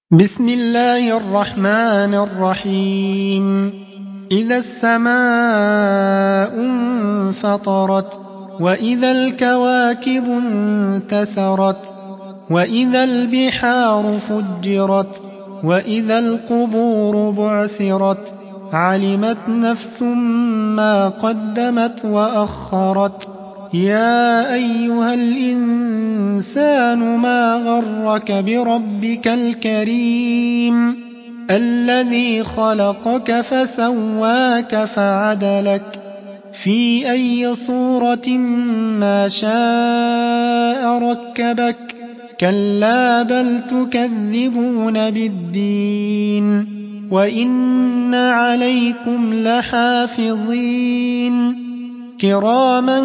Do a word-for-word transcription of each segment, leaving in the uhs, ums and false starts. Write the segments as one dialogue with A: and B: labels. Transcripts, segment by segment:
A: بسم الله الرحمن الرحيم إذا السماء انفطرت وإذا الكواكب انتثرت وإذا البحار فجرت وإذا القبور بعثرت علمت نفس ما قدمت وأخرت يا أيها الإنسان ما غرك بربك الكريم الذي خلقك فسواك فعدلك في أي صورة ما شاء ركبك كلا بل تكذبون بالدين وإن عليكم لحافظين كراما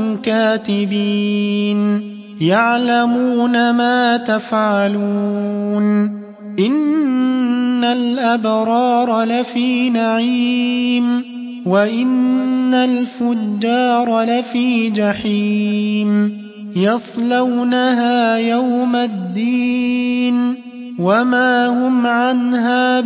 A: كاتبين يعلمون ما تفعلون إن الأبرار لفي نعيم وإن الفجار لفي جحيم يصلونها يوم الدين وما هم عنها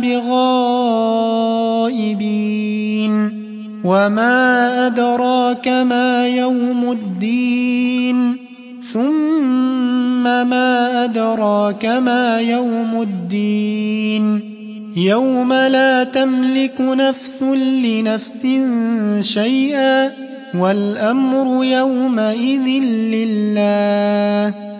A: بغائبين وما أدراك ما يوم الدين ثم ما أدراك ما يوم الدين يوم لا تملك نفس لنفس شيئا والأمر يومئذ لله